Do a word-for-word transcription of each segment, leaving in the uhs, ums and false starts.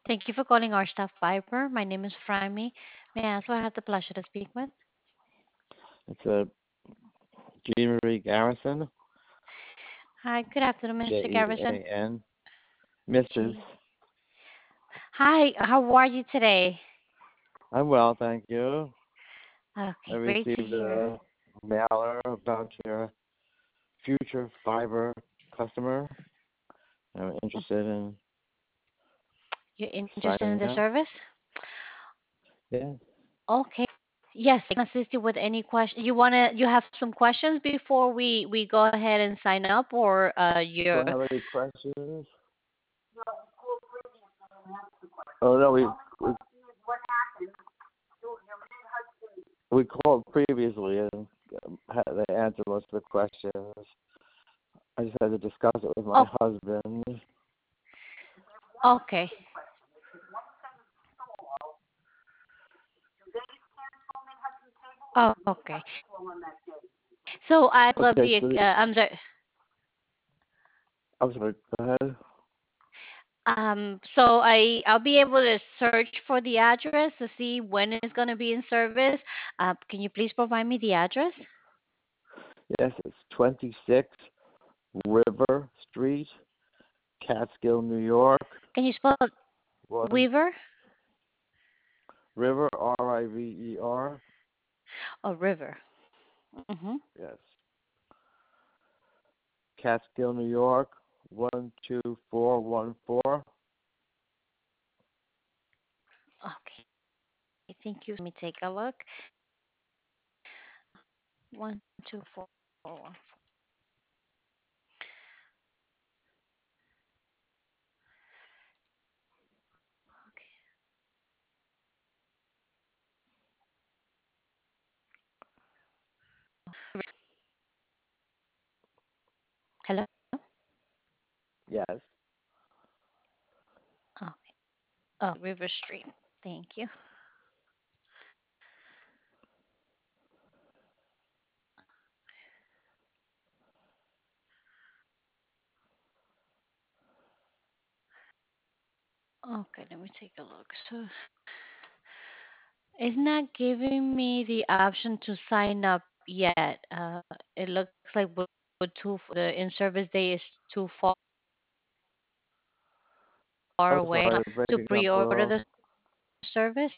Thank you for calling our staff Viper. My name is Fryme. May I ask who I have the pleasure to speak with? It's a Jean Marie Garrison, Hi, good afternoon, J mister E Garrison. A N, Missus Gee. Hi, how are you today? I'm well, thank you. I Okay, great to received hear. a mailer about your future fiber customer. I'm interested in You're interested in signing the up. service? Yeah. Okay. Yes, I can assist you with any question. You wanna you have some questions before we we go ahead and sign up, or uh Do you're I have any questions? Oh no, we we, we called previously and um, had, they answered most of the questions. I just had to discuss it with my oh husband. okay. Oh, okay. So I love Okay, the so uh, I'm sorry. I'm sorry. Go ahead. Um, so I I'll be able to search for the address to see when it's gonna be in service. Uh, can you please provide me the address? Yes, it's twenty-six River Street, Catskill, New York. Can you spell it? One Weaver? River, R I V E R. Oh, River. Mm-hmm. Yes, Catskill, New York. One two four one four. Okay, thank you. Let me take a look. One, two, four, four, one. Hello. Yes. Oh, oh, River Street. Thank you. Okay, let me take a look. So it's not giving me the option to sign up yet. Uh, it looks like with, with too the in-service day is too far I'm away sorry, to breaking up a pre-order little. the service.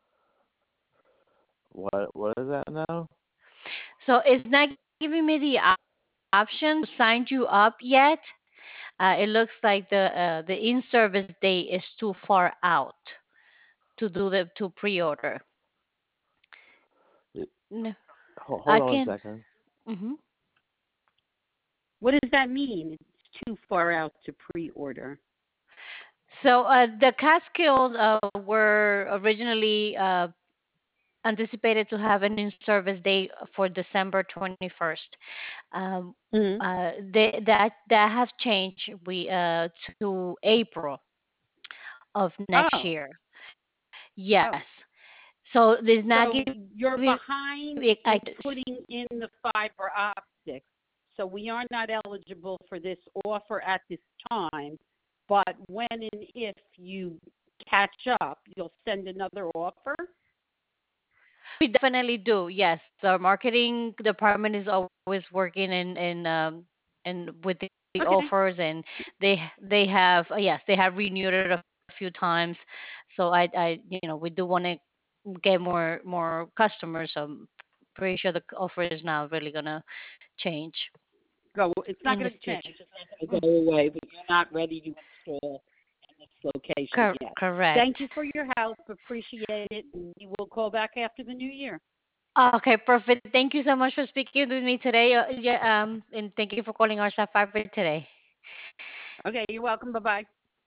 What what is that now? So it's not giving me the op- option to sign you up yet. Uh, it looks like the uh, the in-service day is too far out to do the to pre-order. It, No, hold, I hold on a can. second. Hmm. What does that mean? It's too far out to pre-order. So uh, the Catskills uh, were originally uh, anticipated to have an in-service day for December twenty-first. Um, Hmm. uh, they, that that have changed we uh, to April of next Oh, year. Yes. oh. So there's not So giving you're me behind I, in putting in the fiber optics. So we are not eligible for this offer at this time. But when and if you catch up, you'll send another offer? we definitely do. Yes, our marketing department is always working in in um and with the the Okay. offers, and they they have uh, yes, they have renewed it a few times. So I I you know, we do want to get more more customers. So I'm pretty sure the offer is now really gonna change Go. It's not in the going to change. future. It's not going Mm, to go away, but you're not ready to install in this location cor- yet. correct. Thank you for your help. Appreciate it. And we will call back after the new year. Okay, perfect. Thank you so much for speaking with me today. Uh, yeah, um, and thank you for calling our staff fiber today. Okay. You're welcome. Bye bye.